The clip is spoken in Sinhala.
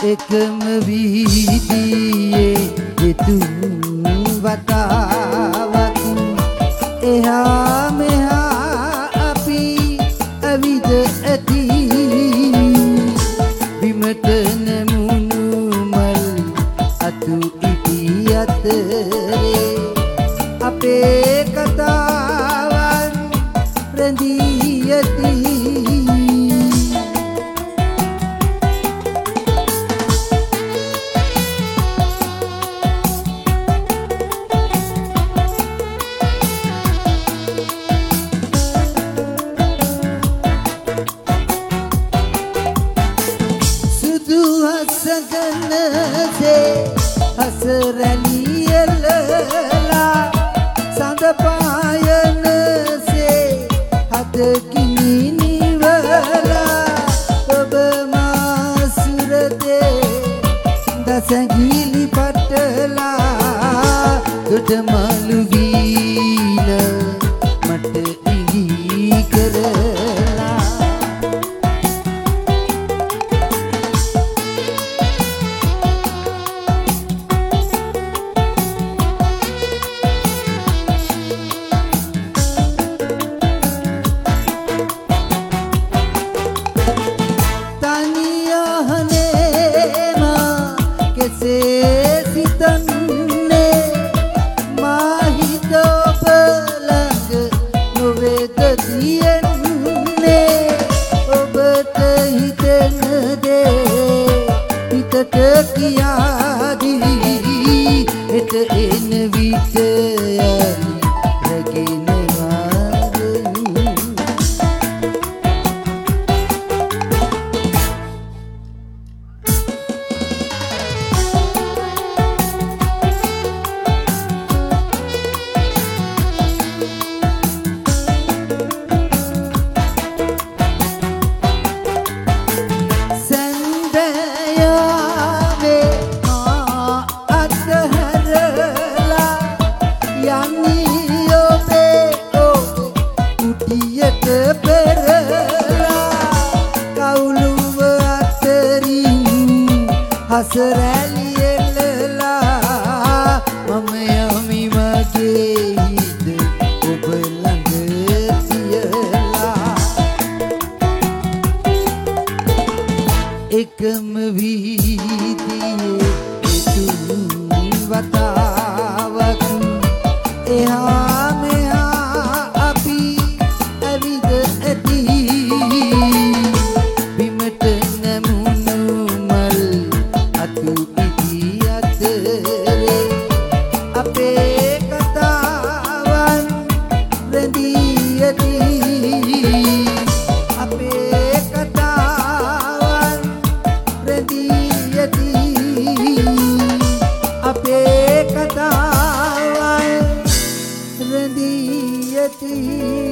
එකම වීදියේ දෙතුන් වතාවක් එහා මෙහා අපි ඇවිද ඇති බිමට නැමුණු මල් අතු ඉදි අතරේ අපේ කතාවන් රැඳී ඇති හසරැලියලලා සඳ පායනසේ හදකිනි නිවලා ඔබ මාසුරතේ දසගිලි පටලා දොඩමලු වීල මට ඉඟි කරලා සිතන්නේ මාහිත ඔබ ළඟ නොවේද තියෙන්නේ ඔබට හිතෙන දේ හිතට කියාදී හෙට එන විට හසරැලියලලා මම යමි මගේ හිත ඔබ ළඟ තියලා එකම වීදියේ දෙතුන් වතාවක් එහා මෙහා අපි ඇවිද ඇති බිමට නැමුණු මල් අතු ඉදි අතරේ අපේ කතාවන් රැඳී ඇති අපේ කතාවන් රැඳී ඇති අපේ කතාවන් රැඳී ඇති